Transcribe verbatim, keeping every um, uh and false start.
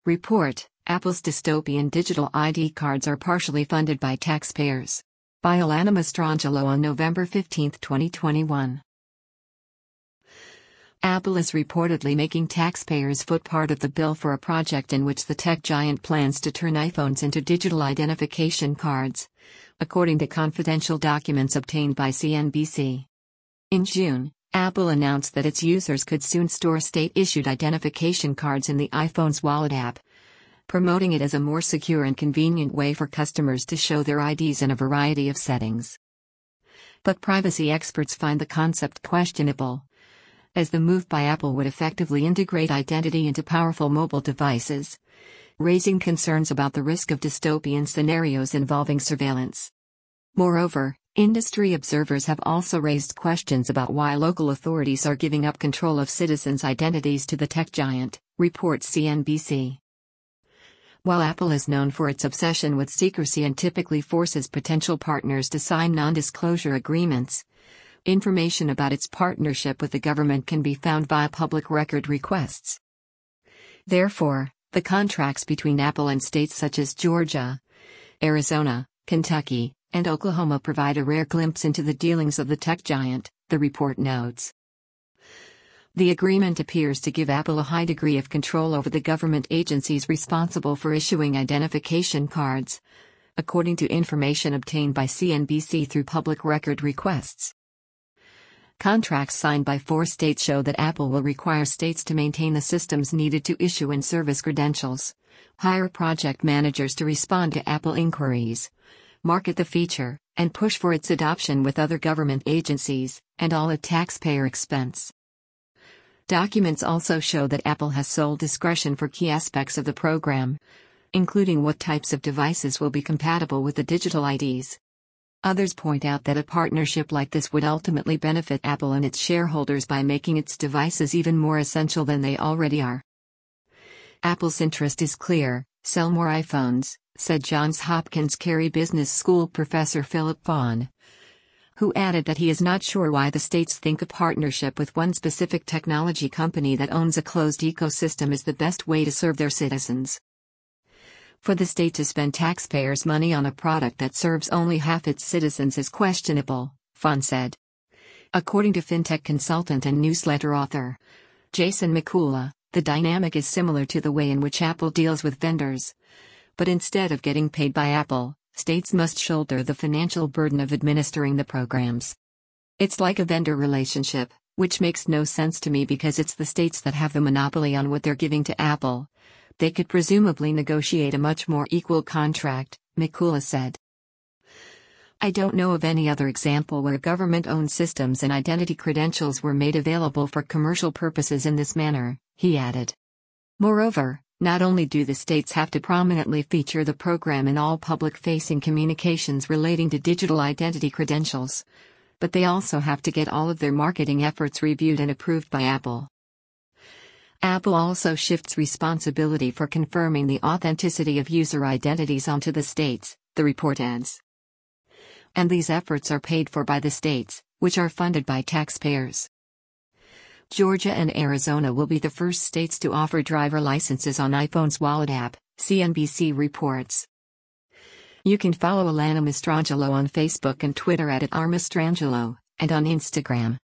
Report: Apple's dystopian digital I D cards are partially funded by taxpayers. By Alana Mastrangelo on November fifteenth, twenty twenty-one. Apple is reportedly making taxpayers foot part of the bill for a project in which the tech giant plans to turn iPhones into digital identification cards, according to confidential documents obtained by C N B C. In June, Apple announced that its users could soon store state-issued identification cards in the iPhone's Wallet app, promoting it as a more secure and convenient way for customers to show their I Ds in a variety of settings. But privacy experts find the concept questionable, as the move by Apple would effectively integrate identity into powerful mobile devices, raising concerns about the risk of dystopian scenarios involving surveillance. Moreover, industry observers have also raised questions about why local authorities are giving up control of citizens' identities to the tech giant, reports C N B C. While Apple is known for its obsession with secrecy and typically forces potential partners to sign non-disclosure agreements, information about its partnership with the government can be found via public record requests. Therefore, the contracts between Apple and states such as Georgia, Arizona, Kentucky, and Oklahoma provide a rare glimpse into the dealings of the tech giant, the report notes. The agreement appears to give Apple a high degree of control over the government agencies responsible for issuing identification cards, according to information obtained by C N B C through public record requests. Contracts signed by four states show that Apple will require states to maintain the systems needed to issue and service credentials, hire project managers to respond to Apple inquiries, market the feature, and push for its adoption with other government agencies, and all at taxpayer expense. Documents also show that Apple has sole discretion for key aspects of the program, including what types of devices will be compatible with the digital I Ds. Others point out that a partnership like this would ultimately benefit Apple and its shareholders by making its devices even more essential than they already are. Apple's interest is clear: sell more iPhones, said Johns Hopkins Carey Business School professor Philip Fawn, who added that he is not sure why the states think a partnership with one specific technology company that owns a closed ecosystem is the best way to serve their citizens. For the state to spend taxpayers' money on a product that serves only half its citizens is questionable, Fawn said. According to fintech consultant and newsletter author Jason Mikula, the dynamic is similar to the way in which Apple deals with vendors. But instead of getting paid by Apple, states must shoulder the financial burden of administering the programs. It's like a vendor relationship, which makes no sense to me because it's the states that have the monopoly on what they're giving to Apple. They could presumably negotiate a much more equal contract, Mikula said. I don't know of any other example where government-owned systems and identity credentials were made available for commercial purposes in this manner, he added. Moreover, not only do the states have to prominently feature the program in all public-facing communications relating to digital identity credentials, but they also have to get all of their marketing efforts reviewed and approved by Apple. Apple also shifts responsibility for confirming the authenticity of user identities onto the states, the report adds. And these efforts are paid for by the states, which are funded by taxpayers. Georgia and Arizona will be the first states to offer driver licenses on iPhone's Wallet app, C N B C reports. You can follow Alana Mastrangelo on Facebook and Twitter at, at r mastrangelo, and on Instagram.